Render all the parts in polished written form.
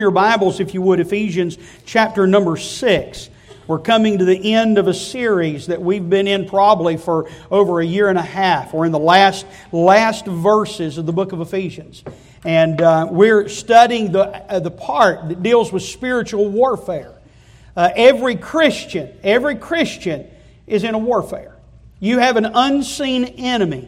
Your Bibles, if you would, Ephesians chapter number 6. We're coming to the end of a series that we've been in probably for over a year and a half. We're in the last verses of the book of Ephesians. And we're studying the part that deals with spiritual warfare. Every Christian is in a warfare. You have an unseen enemy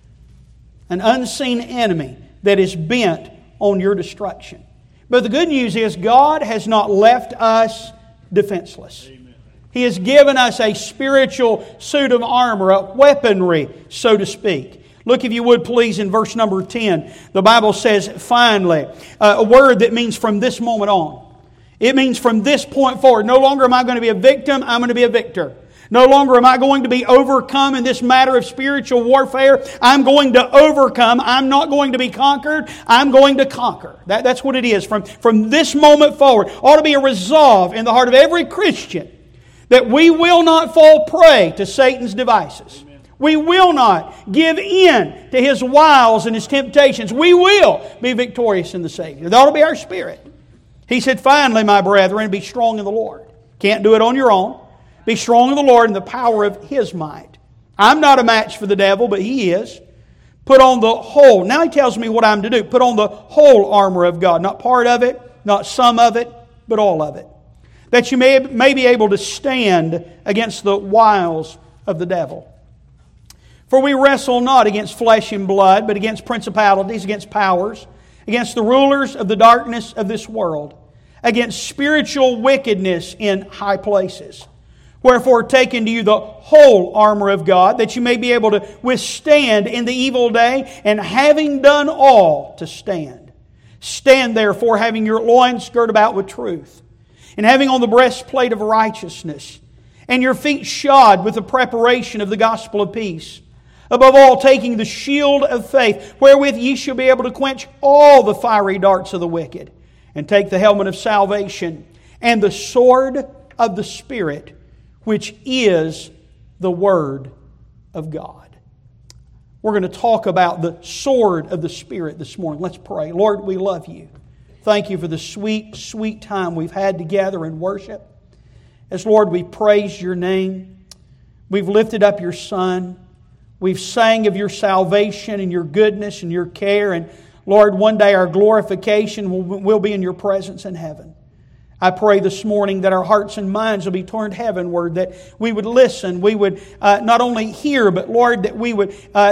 that is bent on your destruction. But the good news is God has not left us defenseless. Amen. He has given us a spiritual suit of armor, a weaponry, so to speak. Look, if you would, please, in verse number 10. The Bible says, finally, a word that means from this moment on. It means from this point forward. No longer am I going to be a victim, I'm going to be a victor. No longer am I going to be overcome in this matter of spiritual warfare. I'm going to overcome. I'm not going to be conquered. I'm going to conquer. That's what it is. From this moment forward, ought to be a resolve in the heart of every Christian that we will not fall prey to Satan's devices. Amen. We will not give in to his wiles and his temptations. We will be victorious in the Savior. That ought to be our spirit. He said, finally, my brethren, be strong in the Lord. Can't do it on your own. Be strong in the Lord and the power of His might. I'm not a match for the devil, but he is. Put on the whole. Now he tells me what I'm to do. Put on the whole armor of God. Not part of it, not some of it, but all of it. That you may be able to stand against the wiles of the devil. For we wrestle not against flesh and blood, but against principalities, against powers, against the rulers of the darkness of this world, against spiritual wickedness in high places. Wherefore take unto you the whole armor of God, that you may be able to withstand in the evil day, and having done all, to stand. Stand therefore, having your loins girt about with truth, and having on the breastplate of righteousness, and your feet shod with the preparation of the gospel of peace. Above all, taking the shield of faith, wherewith ye shall be able to quench all the fiery darts of the wicked, and take the helmet of salvation, and the sword of the Spirit, which is the Word of God. We're going to talk about the sword of the Spirit this morning. Let's pray. Lord, we love You. Thank You for the sweet, sweet time we've had together in worship. As Lord, we praise Your name. We've lifted up Your Son. We've sang of Your salvation and Your goodness and Your care. And Lord, one day our glorification will be in Your presence in heaven. I pray this morning that our hearts and minds will be turned heavenward, that we would listen, we would not only hear, but Lord, that we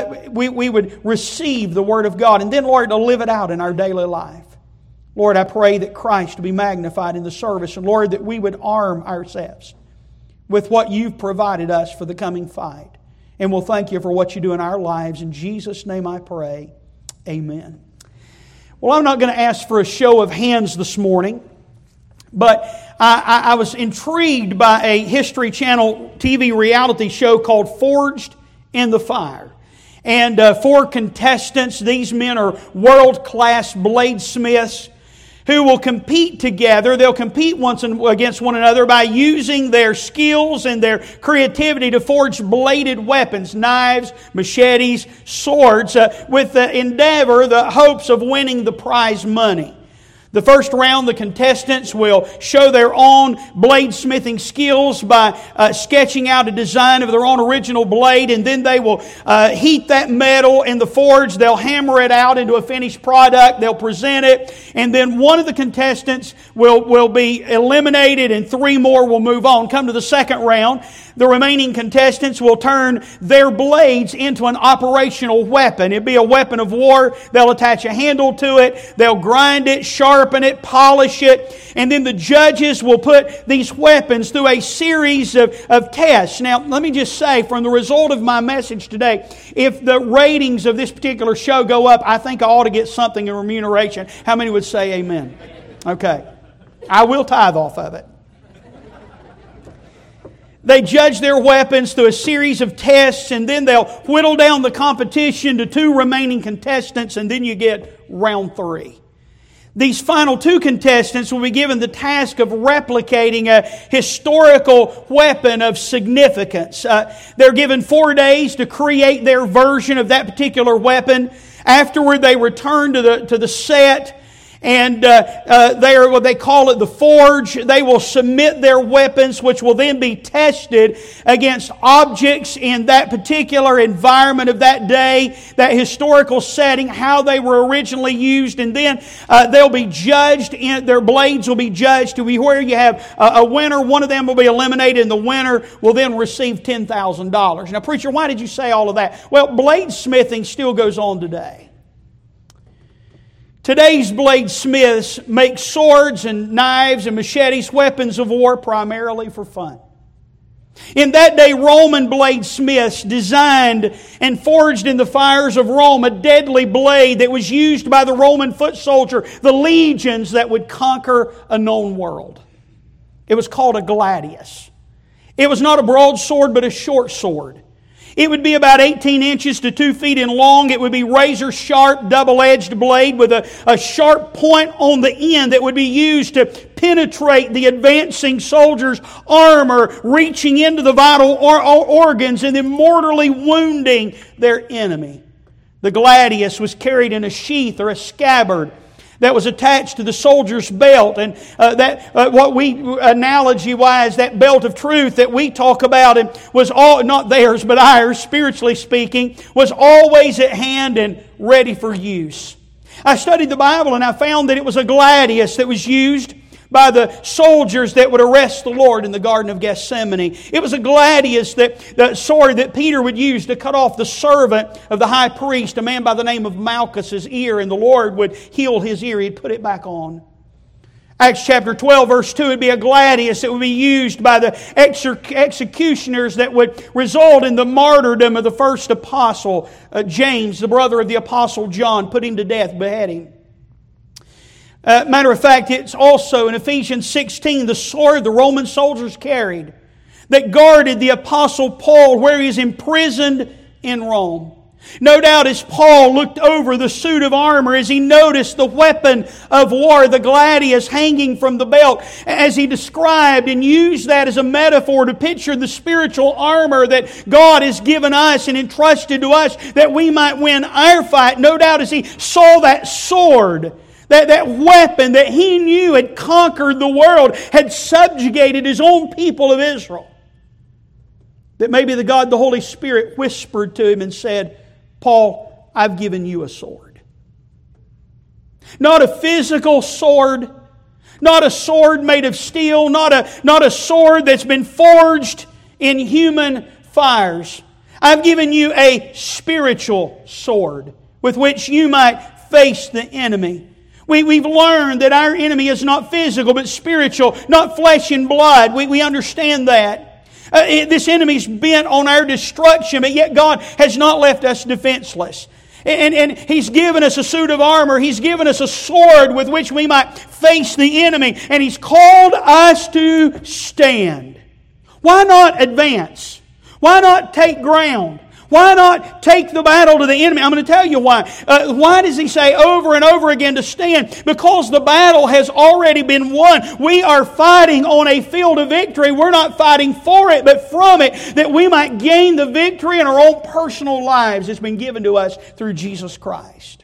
would receive the Word of God, and then, Lord, to live it out in our daily life. Lord, I pray that Christ will be magnified in the service, and Lord, that we would arm ourselves with what You've provided us for the coming fight. And we'll thank You for what You do in our lives. In Jesus' name I pray. Amen. Well, I'm not going to ask for a show of hands this morning. But I was intrigued by a History Channel TV reality show called Forged in the Fire. And 4 contestants, these men are world-class bladesmiths who will compete together. They'll compete against one another by using their skills and their creativity to forge bladed weapons, knives, machetes, swords, with the endeavor, the hopes of winning the prize money. The first round, the contestants will show their own bladesmithing skills by sketching out a design of their own original blade, and then they will heat that metal in the forge. They'll hammer it out into a finished product. They'll present it, and then one of the contestants will be eliminated, and 3 more will move on. Come to the second round. The remaining contestants will turn their blades into an operational weapon. It'll be a weapon of war. They'll attach a handle to it. They'll grind it, sharpen it, polish it. And then the judges will put these weapons through a series of tests. Now, let me just say, from the result of my message today, if the ratings of this particular show go up, I think I ought to get something in remuneration. How many would say amen? Okay. I will tithe off of it. They judge their weapons through a series of tests, and then they'll whittle down the competition to 2 remaining contestants, and then you get round 3. These final 2 contestants will be given the task of replicating a historical weapon of significance. They're given 4 days to create their version of that particular weapon. Afterward, they return to the set, And they call it the forge. They will submit their weapons, which will then be tested against objects in that particular environment of that day, that historical setting, how they were originally used. And then they'll be judged. Their blades will be judged to be where you have a winner. One of them will be eliminated, and the winner will then receive $10,000. Now, preacher, why did you say all of that? Well, bladesmithing still goes on today. Today's bladesmiths make swords and knives and machetes, weapons of war, primarily for fun. In that day, Roman bladesmiths designed and forged in the fires of Rome a deadly blade that was used by the Roman foot soldier, the legions that would conquer a known world. It was called a gladius. It was not a broadsword, but a short sword. It would be about 18 inches to 2 feet in long. It would be razor sharp, double-edged blade with a sharp point on the end that would be used to penetrate the advancing soldier's armor, reaching into the vital organs and then mortally wounding their enemy. The gladius was carried in a sheath or a scabbard that was attached to the soldier's belt, and what we analogy-wise, that belt of truth that we talk about, and was all not theirs but ours, spiritually speaking, was always at hand and ready for use. I studied the Bible and I found that it was a gladius that was used by the soldiers that would arrest the Lord in the Garden of Gethsemane. It was a gladius, the sword that Peter would use to cut off the servant of the high priest, a man by the name of Malchus' ear, and the Lord would heal his ear. He'd put it back on. Acts chapter 12, verse 2 would be a gladius that would be used by the executioners that would result in the martyrdom of the first apostle, James, the brother of the apostle John, put him to death, behead him. Matter of fact, it's also in Ephesians 16, the sword the Roman soldiers carried that guarded the Apostle Paul where he is imprisoned in Rome. No doubt as Paul looked over the suit of armor, as he noticed the weapon of war, the gladius hanging from the belt, as he described and used that as a metaphor to picture the spiritual armor that God has given us and entrusted to us that we might win our fight. No doubt as he saw that sword, that weapon that he knew had conquered the world, had subjugated his own people of Israel, that maybe the God, the Holy Spirit, whispered to him and said, Paul, I've given you a sword. Not a physical sword, not a sword made of steel, not a sword that's been forged in human fires. I've given you a spiritual sword with which you might face the enemy. We've learned that our enemy is not physical but spiritual, not flesh and blood. We understand that. This enemy's bent on our destruction, but yet God has not left us defenseless. And He's given us a suit of armor. He's given us a sword with which we might face the enemy. And He's called us to stand. Why not advance? Why not take ground? Why not take the battle to the enemy? I'm going to tell you why. Why does he say over and over again to stand? Because the battle has already been won. We are fighting on a field of victory. We're not fighting for it, but from it, that we might gain the victory in our own personal lives. It's been given to us through Jesus Christ.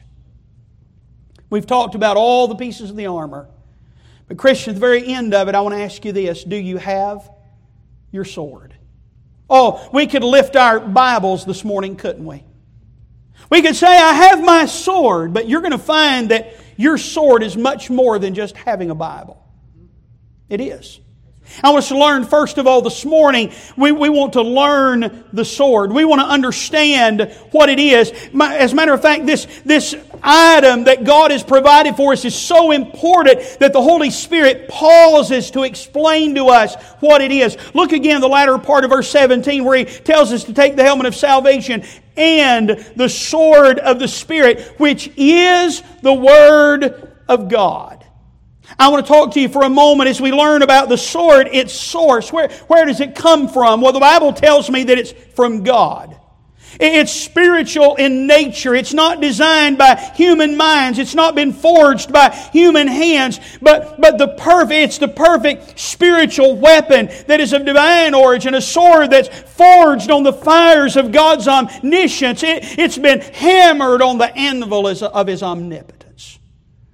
We've talked about all the pieces of the armor. But Christian, at the very end of it, I want to ask you this. Do you have your sword? Oh, we could lift our Bibles this morning, couldn't we? We could say, I have my sword, but you're going to find that your sword is much more than just having a Bible. It is. I want us to learn, first of all, this morning, we want to learn the sword. We want to understand what it is. As a matter of fact, this item that God has provided for us is so important that the Holy Spirit pauses to explain to us what it is. Look again, the latter part of verse 17, where He tells us to take the helmet of salvation and the sword of the Spirit, which is the Word of God. I want to talk to you for a moment as we learn about the sword, its source. Where does it come from? Well, the Bible tells me that it's from God. It's spiritual in nature. It's not designed by human minds. It's not been forged by human hands. But it's the perfect spiritual weapon that is of divine origin. A sword that's forged on the fires of God's omniscience. It's been hammered on the anvil of His omnipotence.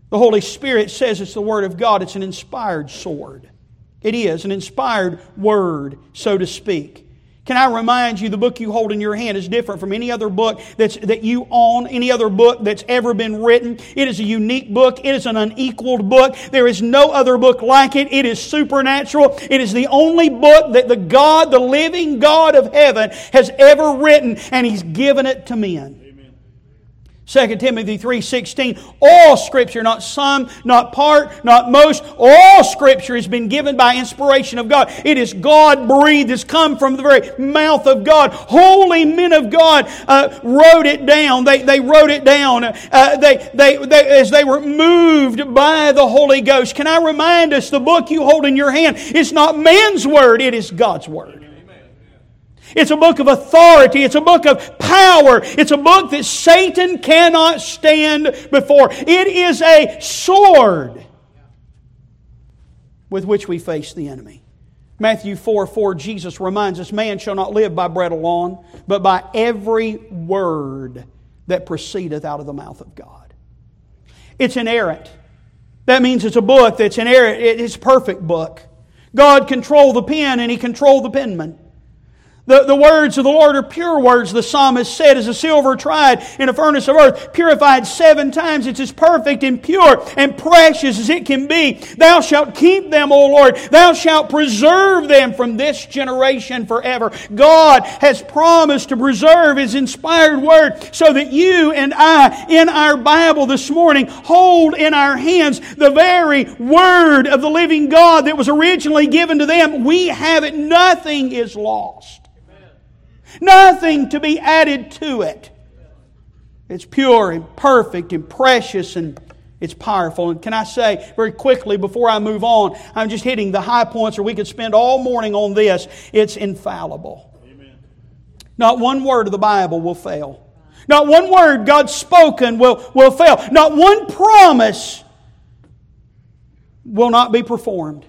The Holy Spirit says it's the Word of God. It's an inspired sword. It is an inspired Word, so to speak. Can I remind you, the book you hold in your hand is different from any other book that you own, any other book that's ever been written. It is a unique book. It is an unequaled book. There is no other book like it. It is supernatural. It is the only book that the living God of heaven has ever written, and He's given it to men. 2 Timothy 3:16, all Scripture, not some, not part, not most, all Scripture has been given by inspiration of God. It is God-breathed. It's come from the very mouth of God. Holy men of God wrote it down. They wrote it down as they were moved by the Holy Ghost. Can I remind us, the book you hold in your hand is not man's word, it is God's word. It's a book of authority. It's a book of power. It's a book that Satan cannot stand before. It is a sword with which we face the enemy. Matthew 4:4, Jesus reminds us, man shall not live by bread alone, but by every word that proceedeth out of the mouth of God. It's inerrant. That means it's a book that's inerrant. It's a perfect book. God controlled the pen and He controlled the penman. The words of the Lord are pure words, the psalmist said, as a silver tried in a furnace of earth, purified 7 times. It's as perfect and pure and precious as it can be. Thou shalt keep them, O Lord. Thou shalt preserve them from this generation forever. God has promised to preserve His inspired Word so that you and I, in our Bible this morning, hold in our hands the very Word of the living God that was originally given to them. We have it. Nothing is lost. Nothing to be added to it. It's pure and perfect and precious and it's powerful. And can I say very quickly before I move on, I'm just hitting the high points, or we could spend all morning on this. It's infallible. Amen. Not one word of the Bible will fail. Not one word God's spoken will fail. Not one promise will not be performed.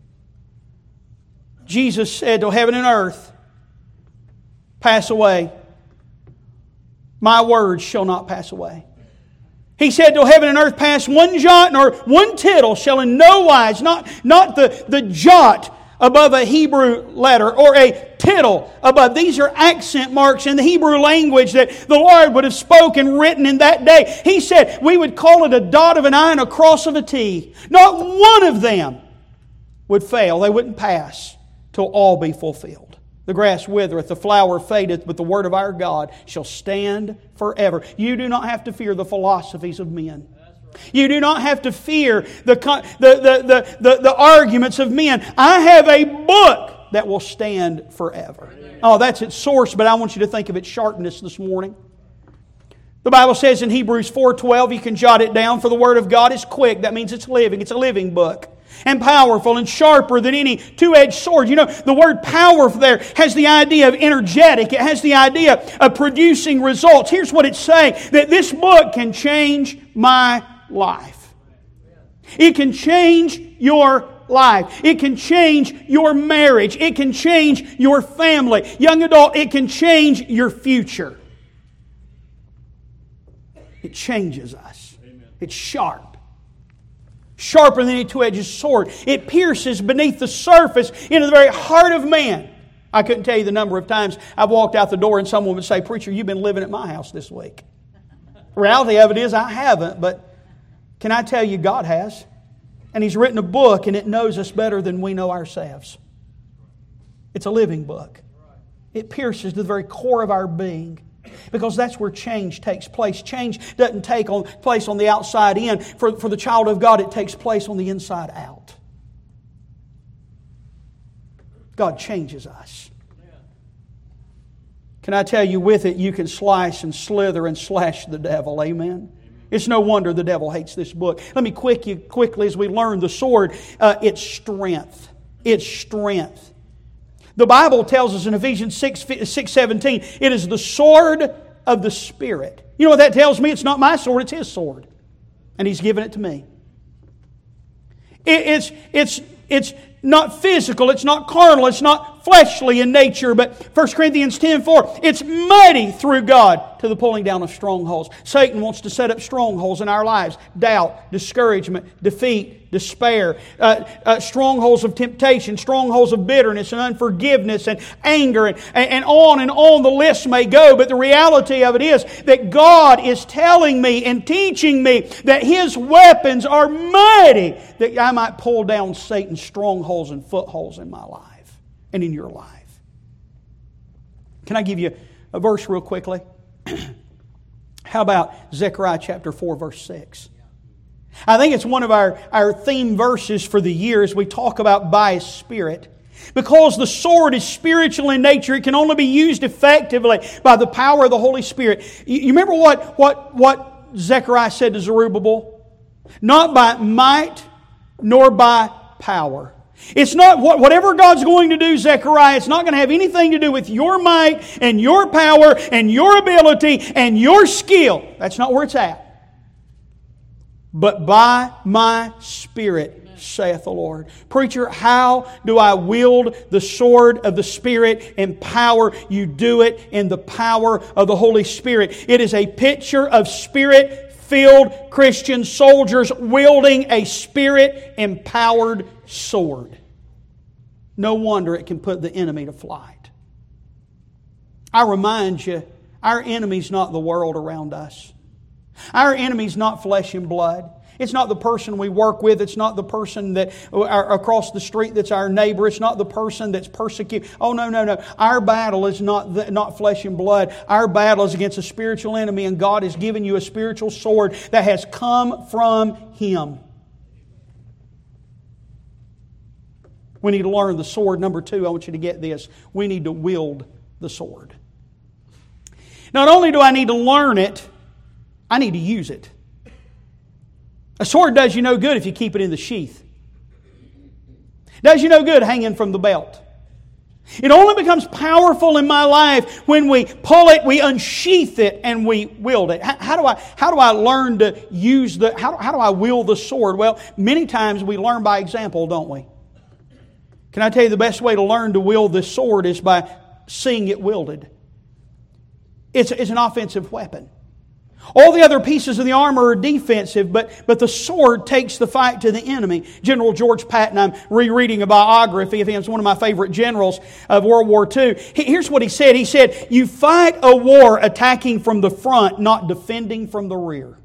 Jesus said, till heaven and earth pass away, my words shall not pass away. He said, till heaven and earth pass, one jot nor one tittle shall in no wise, not the jot above a Hebrew letter or a tittle above. These are accent marks in the Hebrew language that the Lord would have spoken, written in that day. He said we would call it a dot of an I and a cross of a T. Not one of them would fail. They wouldn't pass till all be fulfilled. The grass withereth, the flower fadeth, but the word of our God shall stand forever. You do not have to fear the philosophies of men. You do not have to fear the arguments of men. I have a book that will stand forever. Oh, that's its source, but I want you to think of its sharpness this morning. The Bible says in Hebrews 4:12, you can jot it down, for the Word of God is quick. That means it's living. It's a living book. And powerful and sharper than any two-edged sword. You know, the word powerful there has the idea of energetic. It has the idea of producing results. Here's what it's saying, that this book can change my life. It can change your life. It can change your marriage. It can change your family. Young adult, it can change your future. It changes us. It's sharp. Sharper than any two-edged sword. It pierces beneath the surface into the very heart of man. I couldn't tell you the number of times I've walked out the door and someone would say, "Preacher, you've been living at my house this week." The reality of it is I haven't, but can I tell you God has? And He's written a book and it knows us better than we know ourselves. It's a living book. It pierces to the very core of our being. Because that's where change takes place. Change doesn't take place on the outside in. For the child of God, it takes place on the inside out. God changes us. Can I tell you, with it you can slice and slither and slash the devil. Amen? It's no wonder the devil hates this book. Let me quickly as we learn the sword, its strength. Its strength. The Bible tells us in Ephesians 6:17, it is the sword of the Spirit. You know what that tells me? It's not my sword, it's His sword. And He's given it to me. It's not physical, it's not carnal, it's not fleshly in nature, but 1 Corinthians 10:4, it's mighty through God to the pulling down of strongholds. Satan wants to set up strongholds in our lives. Doubt, discouragement, defeat, despair, strongholds of temptation, strongholds of bitterness and unforgiveness and anger, and on the list may go. But the reality of it is that God is telling me and teaching me that His weapons are mighty, that I might pull down Satan's strongholds and footholds in my life and in your life. Can I give you a verse real quickly? How about Zechariah chapter 4, verse 6? I think it's one of our theme verses for the year as we talk about by His Spirit. Because the sword is spiritual in nature, it can only be used effectively by the power of the Holy Spirit. You remember what Zechariah said to Zerubbabel? Not by might nor by power. It's not whatever God's going to do, Zechariah, it's not going to have anything to do with your might and your power and your ability and your skill. That's not where it's at. But by my Spirit, saith the Lord. Preacher, how do I wield the sword of the Spirit in power? You do it in the power of the Holy Spirit. It is a picture of Spirit-filled Christian soldiers wielding a Spirit-empowered sword. No wonder it can put the enemy to flight. I remind you, our enemy's not the world around us. Our enemy's not flesh and blood. It's not the person we work with. It's not the person that across the street that's our neighbor. It's not the person that's persecuted. Oh, no. Our battle is not flesh and blood. Our battle is against a spiritual enemy, and God has given you a spiritual sword that has come from Him. We need to learn the sword. Number 2, I want you to get this. We need to wield the sword. Not only do I need to learn it, I need to use it. A sword does you no good if you keep it in the sheath. Does you no good hanging from the belt. It only becomes powerful in my life when we pull it, we unsheath it, and we wield it. How do I learn to use how do I wield the sword? Well, many times we learn by example, don't we? Can I tell you the best way to learn to wield this sword is by seeing it wielded. It's an offensive weapon. All the other pieces of the armor are defensive, but the sword takes the fight to the enemy. General George Patton, I'm rereading a biography of him. It's one of my favorite generals of World War II. Here's what he said. He said, "You fight a war attacking from the front, not defending from the rear."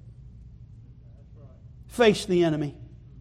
Face the enemy.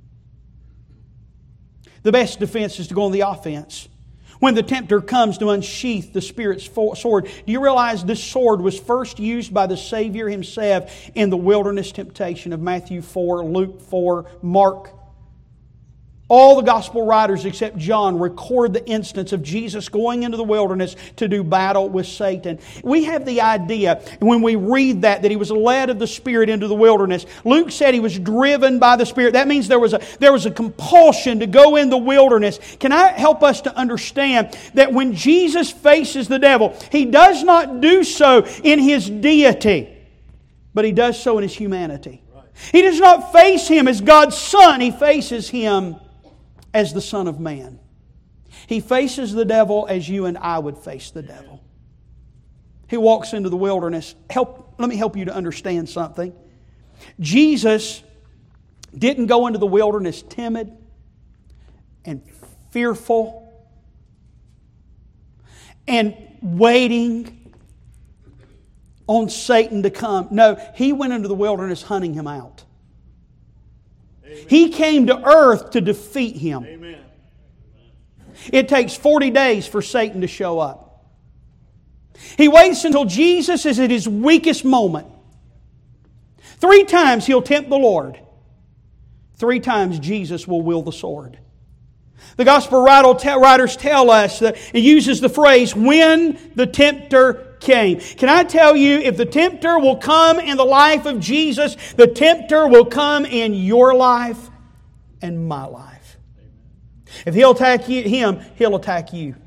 The best defense is to go on the offense. When the tempter comes to unsheath the Spirit's sword, do you realize this sword was first used by the Savior Himself in the wilderness temptation of Matthew 4, Luke 4, Mark? All the gospel writers except John record the instance of Jesus going into the wilderness to do battle with Satan. We have the idea when we read that He was led of the Spirit into the wilderness. Luke said He was driven by the Spirit. That means there was a compulsion to go in the wilderness. Can I help us to understand that when Jesus faces the devil, He does not do so in His deity, but He does so in His humanity. He does not face Him as God's Son. He faces Him as the Son of Man. He faces the devil as you and I would face the devil. He walks into the wilderness. Let me help you to understand something. Jesus didn't go into the wilderness timid and fearful and waiting on Satan to come. No, He went into the wilderness hunting him out. He came to earth to defeat him. Amen. It takes 40 days for Satan to show up. He waits until Jesus is at His weakest moment. 3 times He'll tempt the Lord. 3 times Jesus will wield the sword. The Gospel writers tell us that He uses the phrase, when the tempter came. Can I tell you, if the tempter will come in the life of Jesus, the tempter will come in your life and my life. If he'll attack him, he'll attack you.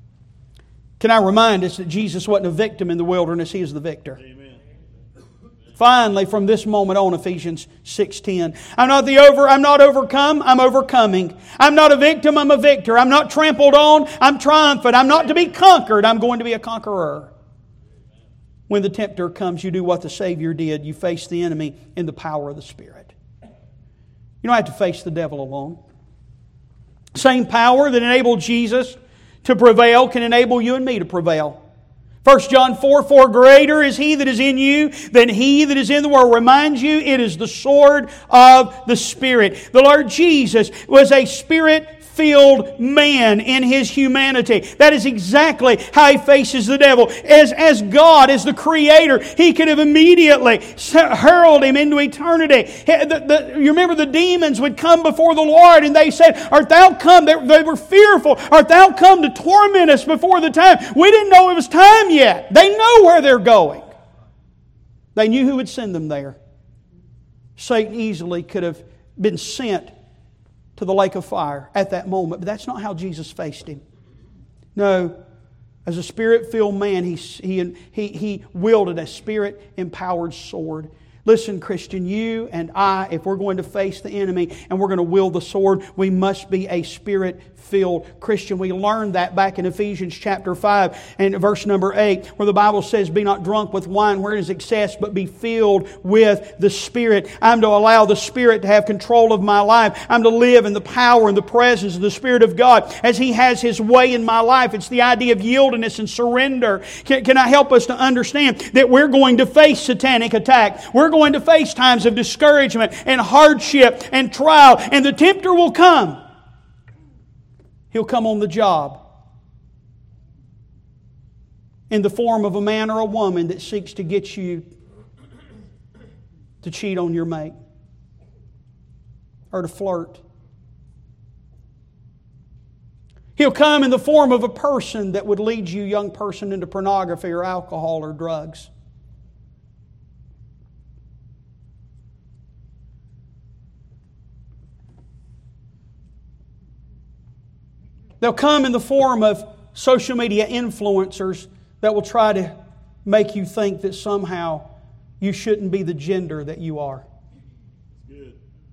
Can I remind us that Jesus wasn't a victim in the wilderness, He is the victor. Finally, from this moment on, Ephesians 6:10. I'm not overcome, I'm overcoming. I'm not a victim, I'm a victor. I'm not trampled on, I'm triumphant. I'm not to be conquered, I'm going to be a conqueror. When the tempter comes, you do what the Savior did. You face the enemy in the power of the Spirit. You don't have to face the devil alone. Same power that enabled Jesus to prevail can enable you and me to prevail. 1 John 4:4, greater is He that is in you than he that is in the world. Reminds you, it is the sword of the Spirit. The Lord Jesus was a Spirit-filled man in His humanity. That is exactly how He faces the devil. As God, as the Creator, He could have immediately hurled Him into eternity. You remember the demons would come before the Lord and they said, art Thou come? They were fearful. Art Thou come to torment us before the time? We didn't know it was time yet. They know where they're going. They knew who would send them there. Satan easily could have been sent to the lake of fire at that moment. But that's not how Jesus faced him. No, as a Spirit-filled man, he wielded a Spirit-empowered sword. Listen, Christian, you and I, if we're going to face the enemy and we're going to wield the sword, we must be a Spirit-filled Christian. We learned that back in Ephesians chapter 5 and verse number 8, where the Bible says, be not drunk with wine wherein is excess, but be filled with the Spirit. I'm to allow the Spirit to have control of my life. I'm to live in the power and the presence of the Spirit of God as He has His way in my life. It's the idea of yieldedness and surrender. Can I help us to understand that we're going to face satanic attack? We're going to face times of discouragement and hardship and trial, and the tempter will come. He'll come on the job in the form of a man or a woman that seeks to get you to cheat on your mate or to flirt. He'll come in the form of a person that would lead you, young person, into pornography or alcohol or drugs. They'll come in the form of social media influencers that will try to make you think that somehow you shouldn't be the gender that you are. Good.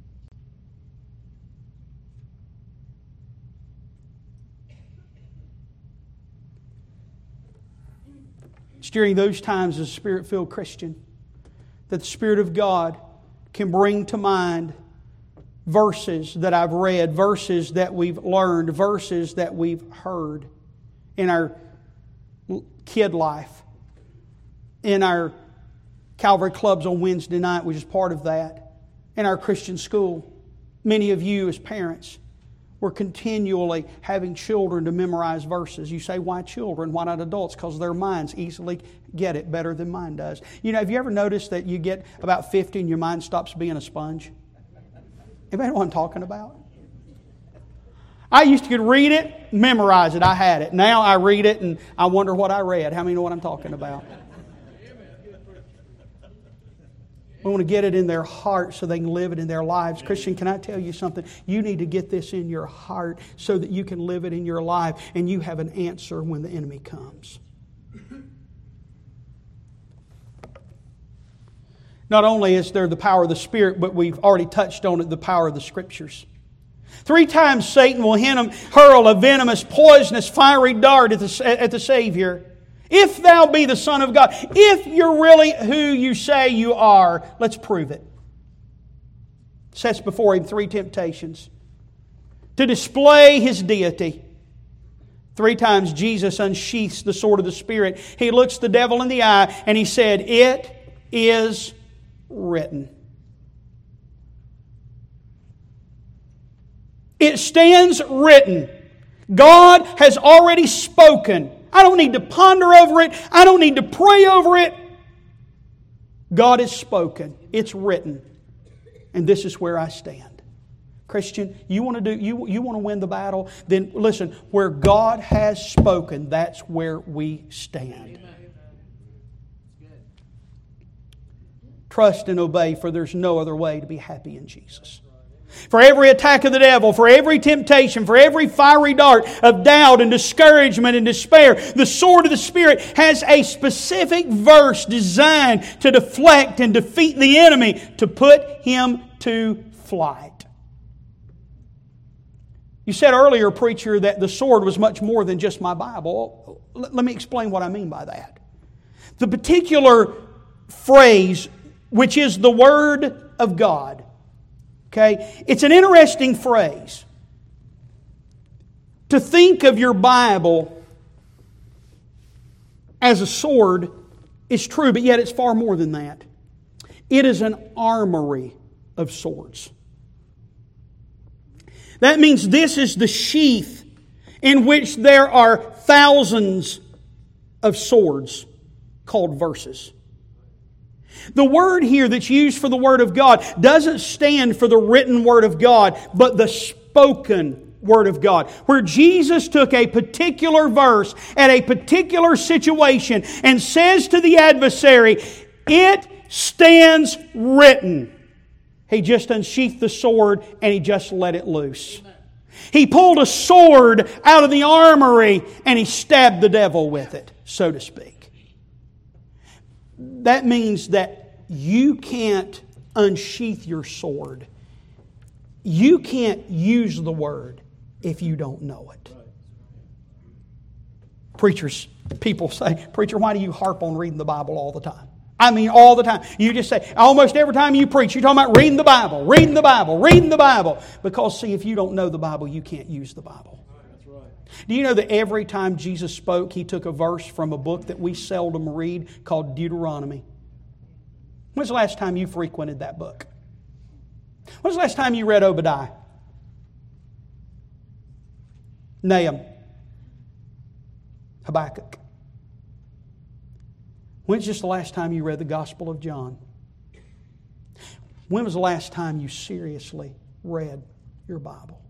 It's during those times as a Spirit-filled Christian that the Spirit of God can bring to mind verses that I've read, verses that we've learned, verses that we've heard in our kid life, in our Calvary clubs on Wednesday night, which is part of that, in our Christian school. Many of you as parents were continually having children to memorize verses. You say, why children? Why not adults? Because their minds easily get it better than mine does. You know, have you ever noticed that you get about 50 and your mind stops being a sponge? Anybody know what I'm talking about? I used to could read it, memorize it. I had it. Now I read it and I wonder what I read. How many know what I'm talking about? We want to get it in their heart so they can live it in their lives. Christian, can I tell you something? You need to get this in your heart so that you can live it in your life and you have an answer when the enemy comes. Not only is there the power of the Spirit, but we've already touched on it, the power of the Scriptures. 3 times Satan will hurl a venomous, poisonous, fiery dart at the Savior. If thou be the Son of God, if you're really who you say you are, let's prove it. Sets before him 3 temptations to display His deity. 3 times Jesus unsheaths the sword of the Spirit. He looks the devil in the eye and He said, it is written. It stands written. God has already spoken. I don't need to ponder over it. I don't need to pray over it. God has spoken. It's written. And this is where I stand. Christian, you want to win the battle? Then listen, where God has spoken, that's where we stand. Trust and obey, for there's no other way to be happy in Jesus. For every attack of the devil, for every temptation, for every fiery dart of doubt and discouragement and despair, the sword of the Spirit has a specific verse designed to deflect and defeat the enemy, to put him to flight. You said earlier, preacher, that the sword was much more than just my Bible. Let me explain what I mean by that. The particular phrase, which is the Word of God, okay, it's an interesting phrase. To think of your Bible as a sword is true, but yet it's far more than that. It is an armory of swords. That means this is the sheath in which there are thousands of swords called verses. The word here that's used for the Word of God doesn't stand for the written Word of God, but the spoken Word of God. Where Jesus took a particular verse at a particular situation and says to the adversary, "It stands written." He just unsheathed the sword and He just let it loose. Amen. He pulled a sword out of the armory and He stabbed the devil with it, so to speak. That means that you can't unsheath your sword. You can't use the Word if you don't know it. People say, "Preacher, why do you harp on reading the Bible all the time?" I mean, all the time. You just say, almost every time you preach, you're talking about reading the Bible, reading the Bible, reading the Bible. Because, see, if you don't know the Bible, you can't use the Bible. That's right. Do you know that every time Jesus spoke, He took a verse from a book that we seldom read called Deuteronomy? When's the last time you frequented that book? When's the last time you read Obadiah? Nahum? Habakkuk? When's just the last time you read the Gospel of John? When was the last time you seriously read your Bible?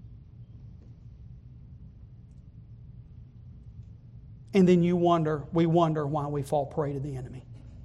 And then we wonder why we fall prey to the enemy.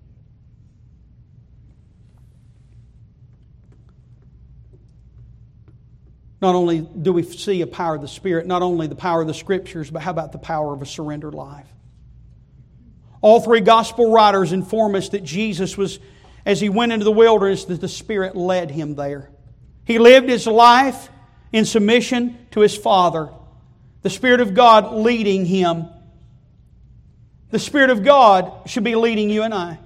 Not only do we see a power of the Spirit, not only the power of the Scriptures, but how about the power of a surrendered life? All three Gospel writers inform us that Jesus was, as He went into the wilderness, that the Spirit led Him there. He lived His life in submission to His Father. The Spirit of God leading Him. The Spirit of God should be leading you and I.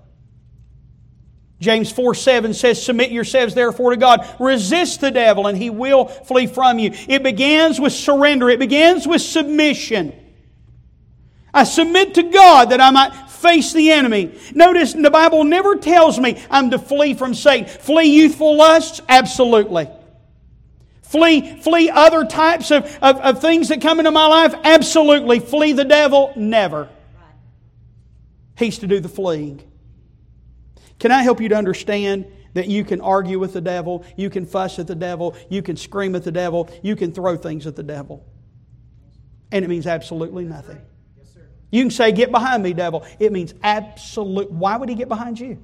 James 4:7 says, "Submit yourselves therefore to God. Resist the devil and he will flee from you." It begins with surrender. It begins with submission. I submit to God that I might face the enemy. Notice the Bible never tells me I'm to flee from Satan. Flee youthful lusts? Absolutely. Flee other types of things that come into my life? Absolutely. Flee the devil? Never. He's to do the fleeing. Can I help you to understand that you can argue with the devil, you can fuss at the devil, you can scream at the devil, you can throw things at the devil, and it means absolutely nothing. You can say, "Get behind me, devil." It means absolute. Why would he get behind you?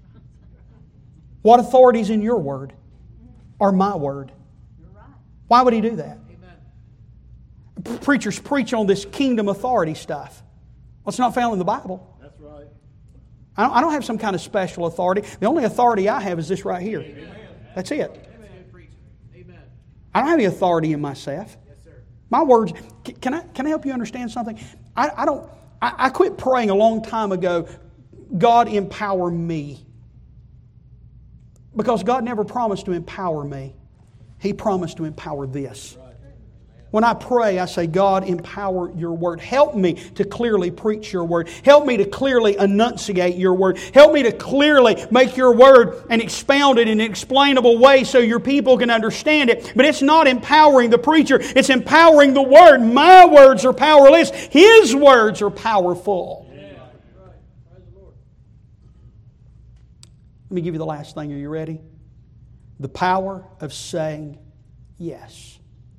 What authority is in your word or my word? Why would he do that? Preachers preach on this kingdom authority stuff. Well, it's not found in the Bible. That's right. I don't have some kind of special authority. The only authority I have is this right here. Amen. That's it. Amen. I don't have any authority in myself. Yes, sir. My words. Can I help you understand something? I quit praying a long time ago, "God, empower me." Because God never promised to empower me. He promised to empower this. When I pray, I say, "God, empower your word. Help me to clearly preach your word. Help me to clearly enunciate your word. Help me to clearly make your word and expound it in an explainable way so your people can understand it." But it's not empowering the preacher. It's empowering the word. My words are powerless. His words are powerful. Let me give you the last thing. Are you ready? The power of saying yes.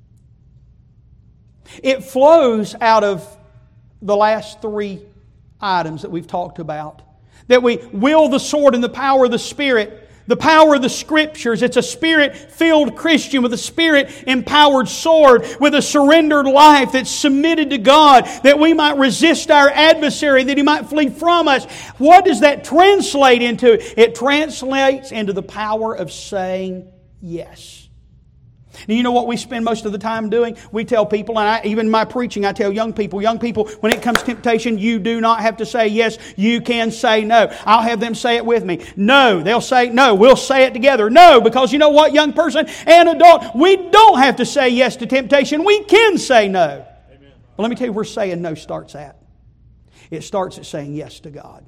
It flows out of the last three items that we've talked about. That we will the sword and the power of the Spirit. The power of the Scriptures. It's a Spirit-filled Christian with a Spirit-empowered sword, with a surrendered life that's submitted to God, that we might resist our adversary, that he might flee from us. What does that translate into? It translates into the power of saying yes. And you know what we spend most of the time doing? We tell people, and even in my preaching, I tell young people, when it comes to temptation, you do not have to say yes, you can say no. I'll have them say it with me. No, they'll say no, we'll say it together. No, because you know what, young person and adult, we don't have to say yes to temptation, we can say no. Amen. But let me tell you where saying no starts at. It starts at saying yes to God.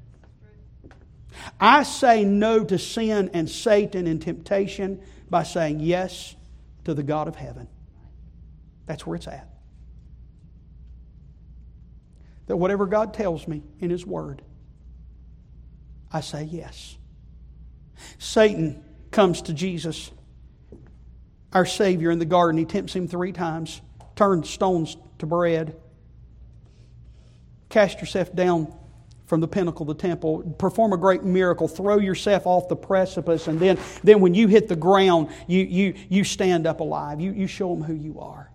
I say no to sin and Satan and temptation by saying yes to the God of heaven. That's where it's at. That whatever God tells me in His Word, I say yes. Satan comes to Jesus, our Savior, in the garden. He tempts Him 3 times. Turn stones to bread. Cast yourself down from the pinnacle of the temple, perform a great miracle, throw yourself off the precipice, and then when you hit the ground, you stand up alive. You show them who you are.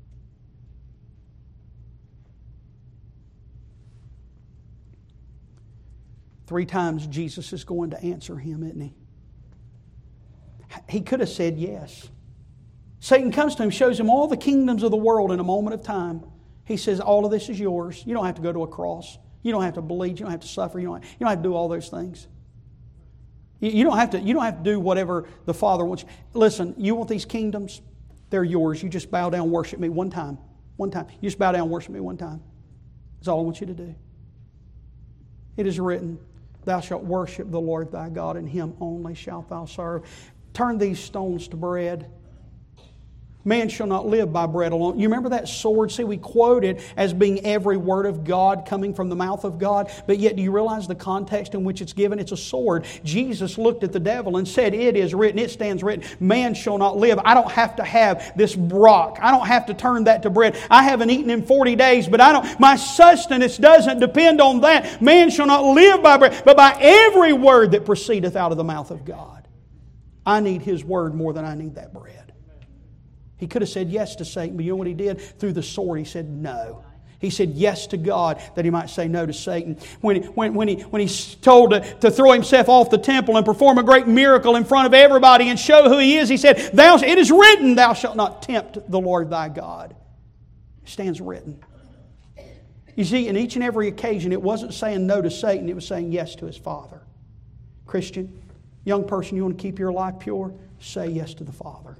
Three times Jesus is going to answer him, isn't he? He could have said yes. Satan comes to him, shows him all the kingdoms of the world in a moment of time. He says, all of this is yours. You don't have to go to a cross. You don't have to bleed. You don't have to suffer. You don't have to do all those things. You don't have to do whatever the Father wants you. Listen, you want these kingdoms? They're yours. You just bow down and worship me one time. One time. You just bow down and worship me one time. That's all I want you to do. It is written, thou shalt worship the Lord thy God, and Him only shalt thou serve. Turn these stones to bread. Man shall not live by bread alone. You remember that sword? See, we quote it as being every word of God coming from the mouth of God. But yet, do you realize the context in which it's given? It's a sword. Jesus looked at the devil and said, it is written, it stands written, man shall not live. I don't have to have this rock. I don't have to turn that to bread. I haven't eaten in 40 days, but my sustenance doesn't depend on that. Man shall not live by bread, but by every word that proceedeth out of the mouth of God. I need His word more than I need that bread. He could have said yes to Satan, but you know what he did? Through the sword, he said no. He said yes to God that he might say no to Satan. When he's told to throw himself off the temple and perform a great miracle in front of everybody and show who he is, he said, it is written, thou shalt not tempt the Lord thy God. It stands written. You see, in each and every occasion, it wasn't saying no to Satan, it was saying yes to his Father. Christian, young person, you want to keep your life pure? Say yes to the Father.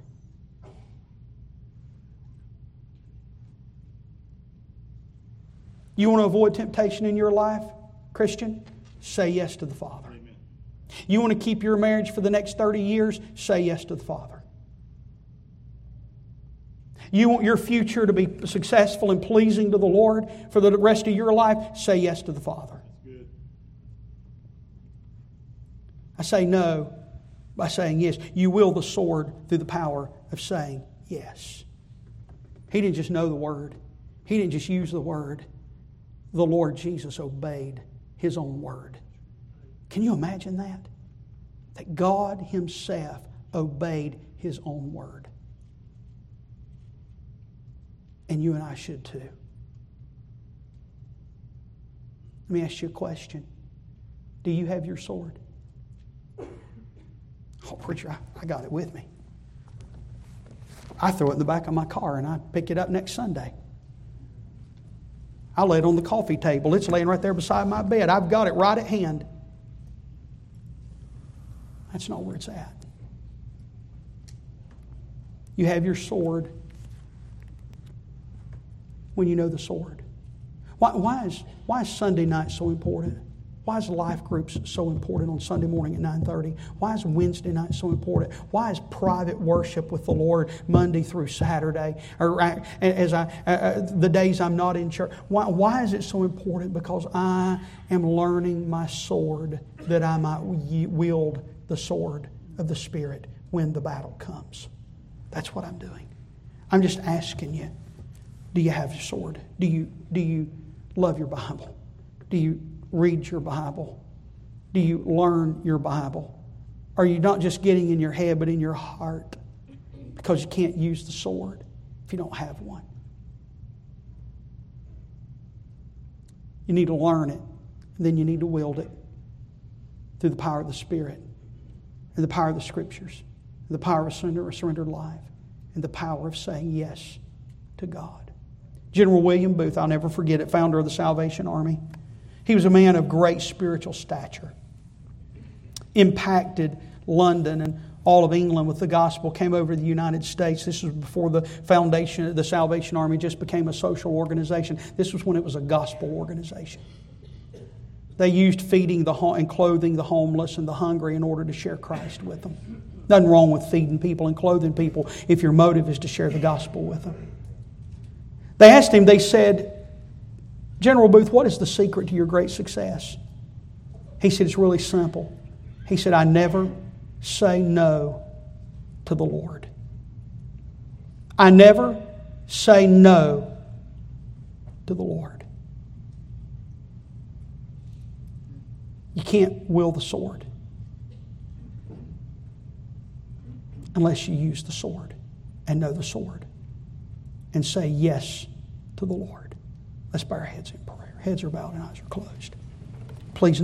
You want to avoid temptation in your life, Christian? Say yes to the Father. Amen. You want to keep your marriage for the next 30 years? Say yes to the Father. You want your future to be successful and pleasing to the Lord for the rest of your life? Say yes to the Father. Good. I say no by saying yes. You wield the sword through the power of saying yes. He didn't just know the Word. He didn't just use the Word. The Lord Jesus obeyed His own word. Can you imagine that? That God Himself obeyed His own word. And you and I should too. Let me ask you a question. Do you have your sword? Oh, preacher, I got it with me. I throw it in the back of my car and I pick it up next Sunday. I lay it on the coffee table. It's laying right there beside my bed. I've got it right at hand. That's not where it's at. You have your sword when you know the sword. Why is Sunday night so important? Why is life groups so important on Sunday morning at 9:30? Why is Wednesday night so important? Why is private worship with the Lord Monday through Saturday, or the days I'm not in church? Why is it so important? Because I am learning my sword that I might wield the sword of the Spirit when the battle comes. That's what I'm doing. I'm just asking you, do you have your sword? Do you love your Bible? Do you read your Bible? Do you learn your Bible? are you not just getting in your head, but in your heart? Because you can't use the sword if you don't have one. You need to learn it, and then you need to wield it through the power of the Spirit, and the power of the Scriptures, and the power of a surrendered life, and the power of saying yes to God. General William Booth, I'll never forget it, founder of the Salvation Army. He was a man of great spiritual stature. Impacted London and all of England with the gospel, came over to the United States. This was before the foundation of the Salvation Army just became a social organization. This was when it was a gospel organization. They used feeding and clothing the homeless and the hungry in order to share Christ with them. Nothing wrong with feeding people and clothing people if your motive is to share the gospel with them. They asked him, they said, General Booth, what is the secret to your great success? He said, it's really simple. He said, I never say no to the Lord. I never say no to the Lord. You can't wield the sword unless you use the sword and know the sword and say yes to the Lord. Let's bow our heads in prayer. Heads are bowed and eyes are closed. Please